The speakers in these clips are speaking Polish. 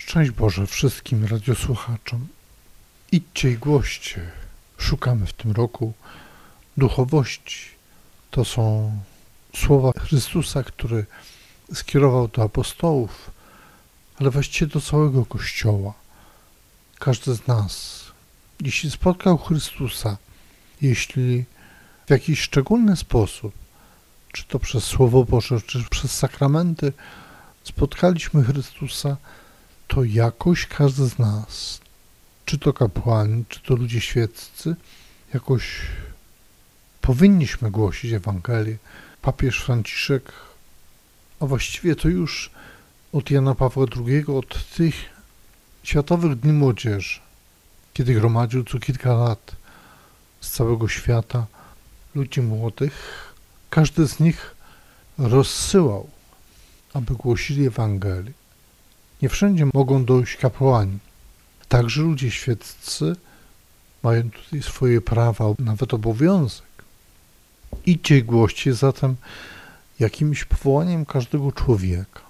Szczęść Boże wszystkim radiosłuchaczom. Idźcie i głoście. Szukamy w tym roku duchowości. To są słowa Chrystusa, który skierował do apostołów, ale właściwie do całego Kościoła. Każdy z nas, jeśli spotkał Chrystusa, jeśli w jakiś szczególny sposób, czy to przez Słowo Boże, czy przez sakramenty, spotkaliśmy Chrystusa, to jakoś każdy z nas, czy to kapłani, czy to ludzie świeccy, jakoś powinniśmy głosić Ewangelię. Papież Franciszek, a właściwie to już od Jana Pawła II, od tych Światowych Dni Młodzieży, kiedy gromadził co kilka lat z całego świata ludzi młodych, każdy z nich rozsyłał, aby głosili Ewangelię. Nie wszędzie mogą dojść kapłani. Także ludzie świeccy mają tutaj swoje prawa, nawet obowiązek. Idźcie i głoście zatem jakimś powołaniem każdego człowieka.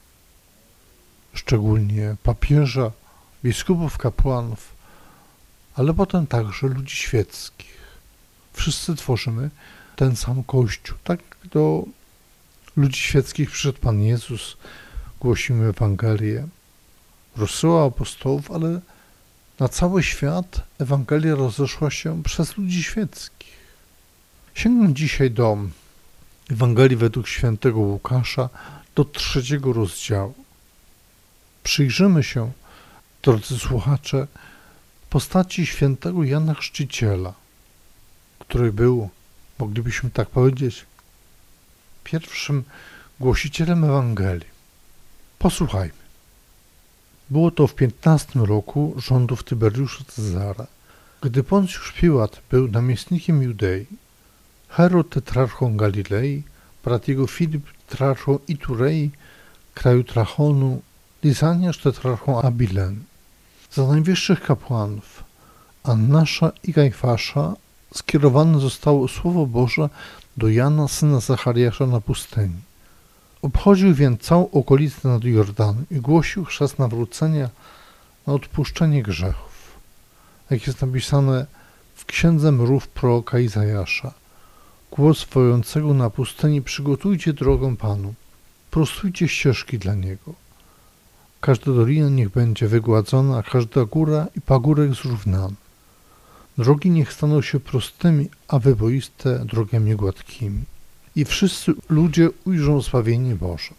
Szczególnie papieża, biskupów, kapłanów, ale potem także ludzi świeckich. Wszyscy tworzymy ten sam Kościół. Tak do ludzi świeckich przyszedł Pan Jezus, głosimy Ewangelię, rozsyłał apostołów, ale na cały świat Ewangelia rozeszła się przez ludzi świeckich. Sięgnę dzisiaj do Ewangelii według świętego Łukasza, do 3 rozdziału. Przyjrzymy się, drodzy słuchacze, postaci świętego Jana Chrzciciela, który był, moglibyśmy tak powiedzieć, pierwszym głosicielem Ewangelii. Posłuchajmy. Było to w 15 roku rządów Tyberiusza Cezara, gdy Poncjusz Piłat był namiestnikiem Judei, Herod tetrarchą Galilei, brat jego Filip tetrarchą Iturei, kraju Trachonu, Lizaniasz tetrarchą Abilen. Za najwyższych kapłanów Annasza i Kajfasza skierowane zostało Słowo Boże do Jana, syna Zachariasza, na pustyni. Obchodził więc całą okolicę nad Jordanem i głosił chrzest nawrócenia na odpuszczenie grzechów. Jak jest napisane w księdze mrów proroka Izajasza. Głos wojącego na pustyni: przygotujcie drogę Panu, prostujcie ścieżki dla Niego. Każda dolina niech będzie wygładzona, a każda góra i pagórek zrównana. Drogi niech staną się prostymi, a wyboiste drogami gładkimi. I wszyscy ludzie ujrzą zbawienie Boże.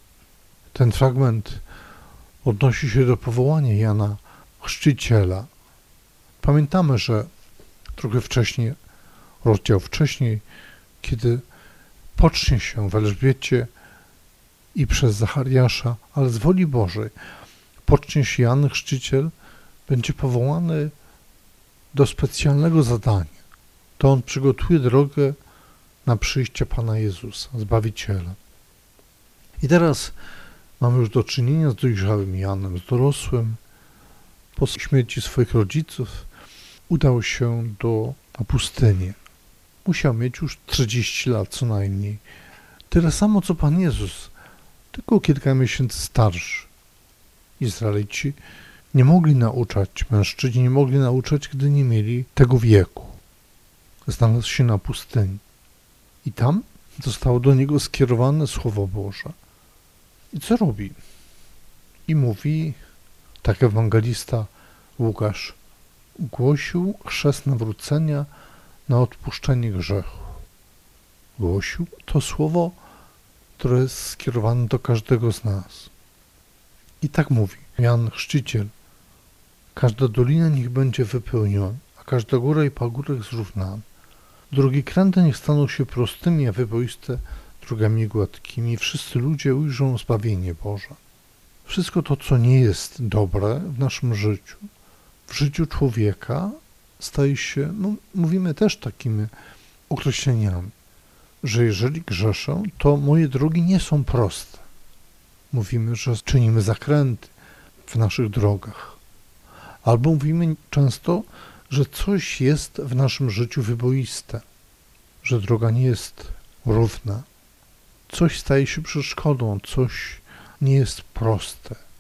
Ten fragment odnosi się do powołania Jana Chrzciciela. Pamiętamy, że trochę wcześniej, rozdział wcześniej, kiedy pocznie się w Elżbiecie i przez Zachariasza, ale z woli Bożej pocznie się Jan Chrzciciel, będzie powołany do specjalnego zadania. To on przygotuje drogę na przyjście Pana Jezusa, Zbawiciela. I teraz mamy już do czynienia z dojrzałym Janem, z dorosłym. Po śmierci swoich rodziców udał się na pustynię. Musiał mieć już 40 lat co najmniej. Tyle samo co Pan Jezus, tylko kilka miesięcy starszy. Izraelici nie mogli nauczać, mężczyźni nie mogli nauczać, gdy nie mieli tego wieku. Znalazł się na pustyni. I tam zostało do niego skierowane Słowo Boże. I co robi? I mówi, tak ewangelista Łukasz, głosił chrzest nawrócenia na odpuszczenie grzechu. Głosił to słowo, które jest skierowane do każdego z nas. I tak mówi Jan Chrzciciel: każda dolina niech będzie wypełniona, a każda góra i pagórek zrównana. Drogi kręte niech staną się prostymi, a wyboiste drogami gładkimi. Wszyscy ludzie ujrzą zbawienie Boże. Wszystko to, co nie jest dobre w naszym życiu, w życiu człowieka, staje się, mówimy też takimi określeniami, że jeżeli grzeszę, to moje drogi nie są proste. Mówimy, że czynimy zakręty w naszych drogach. Albo mówimy często, że coś jest w naszym życiu wyboiste, że droga nie jest równa. Coś staje się przeszkodą, coś nie jest proste.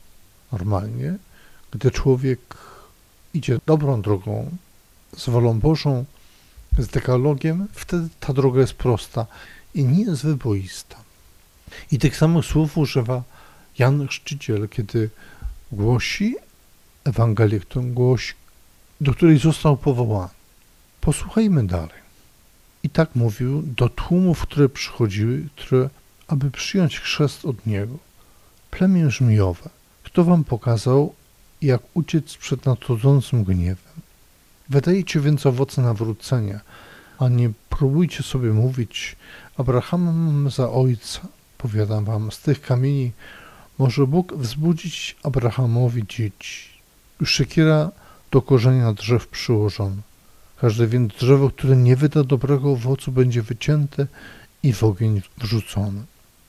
Normalnie, gdy człowiek idzie dobrą drogą, z wolą Bożą, z dekalogiem, wtedy ta droga jest prosta i nie jest wyboista. I tych samych słów używa Jan Chrzciciel, kiedy głosi Ewangelię, którą głosi, do której został powołany. Posłuchajmy dalej. I tak mówił do tłumów, które przychodziły, aby przyjąć chrzest od Niego. Plemię żmijowe, kto wam pokazał, jak uciec przed nadchodzącym gniewem? Wydajcie więc owoce nawrócenia, a nie próbujcie sobie mówić, Abrahama mamy za ojca. Powiadam wam, z tych kamieni może Bóg wzbudzić Abrahamowi dzieci. Już siekiera do korzenia drzew przyłożona. Każde więc drzewo, które nie wyda dobrego owocu, będzie wycięte i w ogień wrzucone.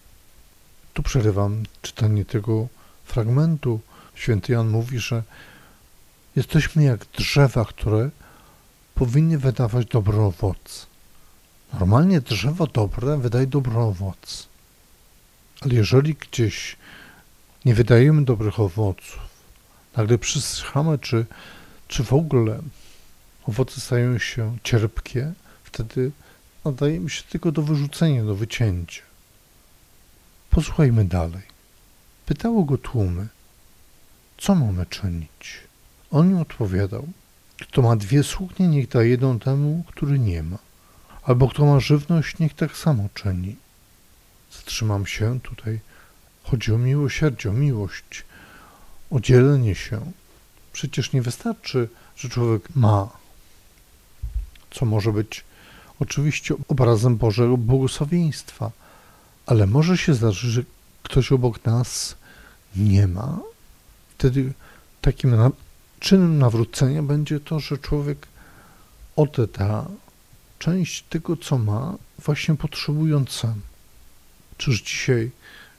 Tu przerywam czytanie tego fragmentu. Święty Jan mówi, że jesteśmy jak drzewa, które powinny wydawać dobry owoc. Normalnie drzewo dobre wydaje dobry owoc. Ale jeżeli gdzieś nie wydajemy dobrych owoców, nagle przysychamy, czy w ogóle owoce stają się cierpkie, wtedy nadajemy się tylko do wyrzucenia, do wycięcia. Posłuchajmy dalej. Pytało go tłumy, co mamy czynić? On im odpowiadał, kto ma 2 suknie, niech da jedną temu, który nie ma. Albo kto ma żywność, niech tak samo czyni. Zatrzymam się tutaj. Chodzi o miłosierdzie, o miłość, o dzielenie się. Przecież nie wystarczy, że człowiek ma, co może być oczywiście obrazem Bożego błogosławieństwa, ale może się zdarzyć, że ktoś obok nas nie ma. Wtedy takim czynem nawrócenia będzie to, że człowiek odda część tego, co ma, właśnie potrzebującemu. Czyż dzisiaj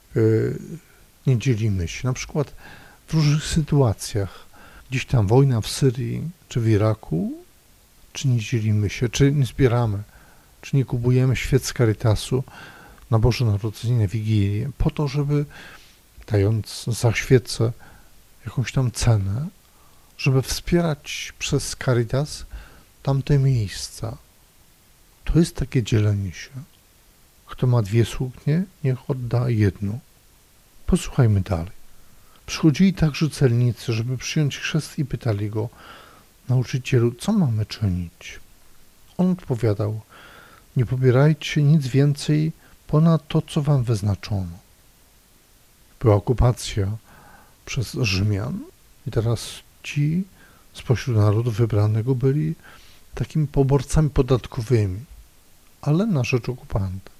nie dzielimy się? Na przykład w różnych sytuacjach, gdzieś tam wojna w Syrii czy w Iraku, czy nie dzielimy się, czy nie zbieramy, czy nie kupujemy świec z Caritasu na Boże Narodzenie, Wigilię, po to, żeby dając za świecę jakąś tam cenę, żeby wspierać przez Caritas tamte miejsca. To jest takie dzielenie się. Kto ma 2 suknie, niech odda jedną. Posłuchajmy dalej. Przychodzili także celnicy, żeby przyjąć chrzest i pytali go, nauczycielu, co mamy czynić? On odpowiadał, nie pobierajcie nic więcej ponad to, co wam wyznaczono. Była okupacja przez Rzymian i teraz ci spośród narodu wybranego byli takimi poborcami podatkowymi, ale na rzecz okupanta.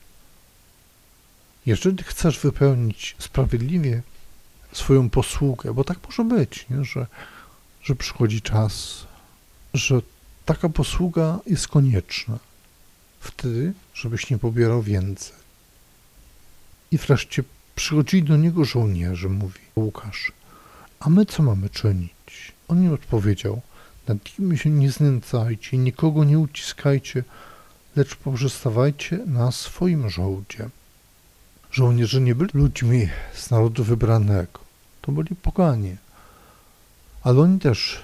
Jeżeli chcesz wypełnić sprawiedliwie swoją posługę, bo tak może być, nie? Że przychodzi czas, że taka posługa jest konieczna, wtedy, żebyś nie pobierał więcej. I wreszcie przychodzili do niego żołnierze, mówi Łukasz, a my co mamy czynić? On im odpowiedział, nad nimi się nie znęcajcie, nikogo nie uciskajcie, lecz poprzestawajcie na swoim żołdzie. Żołnierze nie byli ludźmi z narodu wybranego, to byli poganie, ale oni też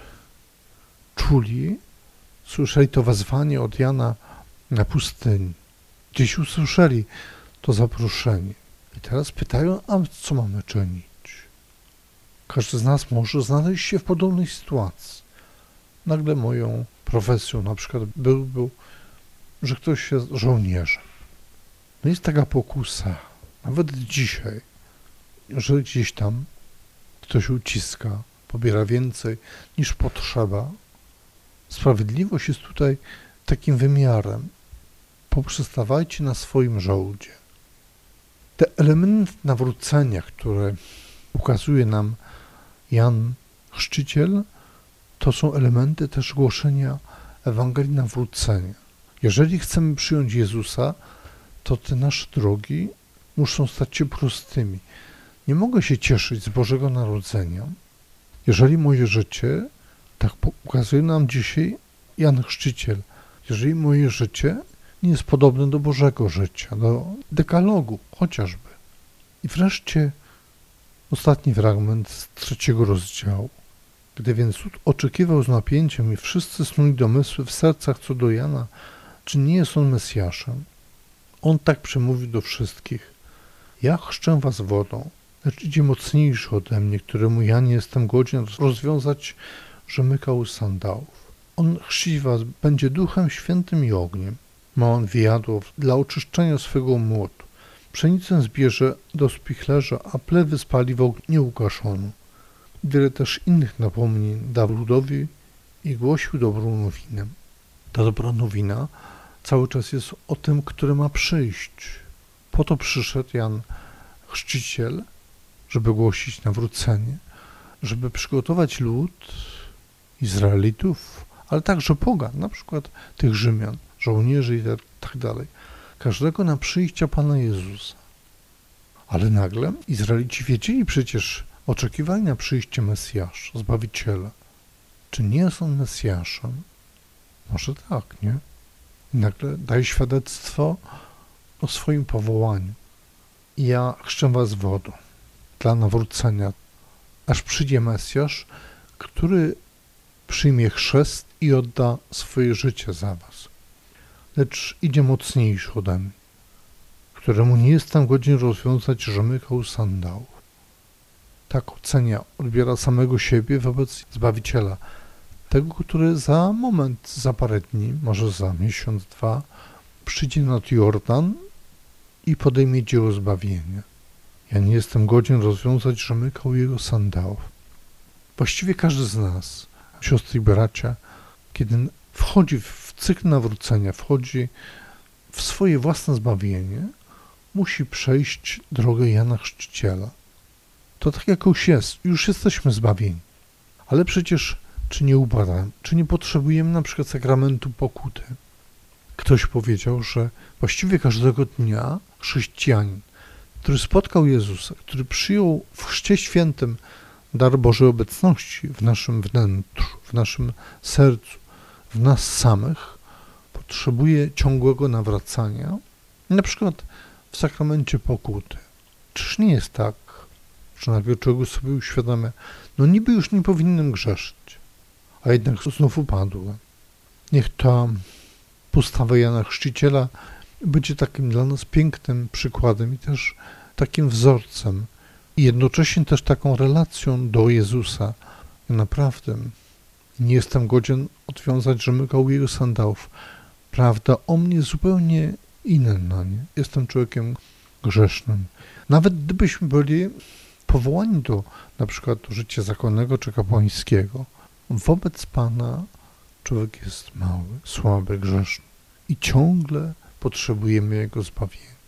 czuli, słyszeli to wezwanie od Jana na pustyni, gdzieś usłyszeli to zaproszenie i teraz pytają, a co mamy czynić? Każdy z nas może znaleźć się w podobnej sytuacji. Nagle moją profesją na przykład był, że ktoś jest żołnierzem. No jest taka pokusa, nawet dzisiaj, że gdzieś tam ktoś uciska, pobiera więcej niż potrzeba. Sprawiedliwość jest tutaj takim wymiarem. Poprzestawajcie na swoim żołdzie. Te elementy nawrócenia, które ukazuje nam Jan Chrzciciel, to są elementy też głoszenia Ewangelii nawrócenia. Jeżeli chcemy przyjąć Jezusa, to te nasze drogi muszą stać się prostymi. Nie mogę się cieszyć z Bożego Narodzenia, jeżeli moje życie, tak ukazuje nam dzisiaj Jan Chrzciciel, jeżeli moje życie nie jest podobne do Bożego życia, do dekalogu chociażby. I wreszcie Ostatni fragment z 3 rozdziału. Gdy więc lud oczekiwał z napięciem i wszyscy snuli domysły w sercach co do Jana, czy nie jest on Mesjaszem, on tak przemówił do wszystkich: ja chrzczę was wodą, lecz idzie mocniejszy ode mnie, któremu ja nie jestem godzien rozwiązać rzemykał sandałów. On chrzcić was będzie Duchem Świętym i ogniem. Ma on wiadło dla oczyszczenia swego młotu. Pszenicę zbierze do spichlerza, a plewy spali w ogniu nieukaszoną. Wiele też innych napomnień dał ludowi i głosił dobrą nowinę. Ta dobra nowina cały czas jest o tym, który ma przyjść. Po to przyszedł Jan Chrzciciel, żeby głosić nawrócenie, żeby przygotować lud Izraelitów, ale także pogan, na przykład tych Rzymian, żołnierzy i tak dalej, każdego na przyjście Pana Jezusa. Ale nagle Izraelici wiedzieli przecież, oczekiwali na przyjście Mesjasza, Zbawiciela. Czy nie jest on Mesjaszem? Może tak, nie? I nagle daje świadectwo o swoim powołaniu. Ja chrzczę was wodą dla nawrócenia, aż przyjdzie Mesjasz, który przyjmie chrzest i odda swoje życie za was. Lecz idzie mocniejszy ode mnie, któremu nie jestem godzien rozwiązać rzemykał sandałów. Tak ocenia, odbiera samego siebie wobec Zbawiciela, tego, który za moment, za parę dni, może za miesiąc, 2, przyjdzie nad Jordan i podejmie dzieło zbawienia. Ja nie jestem godzien rozwiązać rzemykał jego sandałów. Właściwie każdy z nas, siostry i bracia, kiedy wchodzi w cykl nawrócenia, wchodzi w swoje własne zbawienie, musi przejść drogę Jana Chrzciciela. To tak jakoś jest, już jesteśmy zbawieni. Ale przecież czy nie upadamy, czy nie potrzebujemy na przykład sakramentu pokuty? Ktoś powiedział, że właściwie każdego dnia chrześcijanin, który spotkał Jezusa, który przyjął w Chrzcie Świętym dar Bożej obecności w naszym wnętrzu, w naszym sercu, w nas samych, potrzebuje ciągłego nawracania, na przykład w sakramencie pokuty. Czyż nie jest tak, że nagle człowiek sobie uświadamia, no niby już nie powinienem grzeszyć, a jednak znów upadłem. Niech ta postawa Jana Chrzciciela będzie takim dla nas pięknym przykładem i też takim wzorcem i jednocześnie też taką relacją do Jezusa. Ja naprawdę nie jestem godzien odwiązać rzemykał jego sandałów. Prawda o mnie zupełnie inna, nie? Jestem człowiekiem grzesznym. Nawet gdybyśmy byli powołani do na przykład do życia zakonnego czy kapłańskiego, wobec Pana człowiek jest mały, słaby, grzeszny i ciągle potrzebujemy Jego zbawienia.